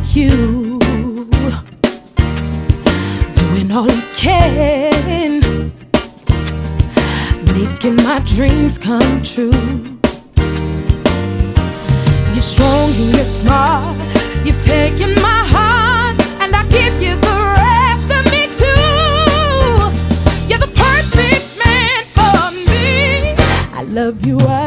you, doing all you can, making my dreams come true. You're strong and you're smart, you've taken my heart, and I give you the rest of me too. You're the perfect man for me. I love you.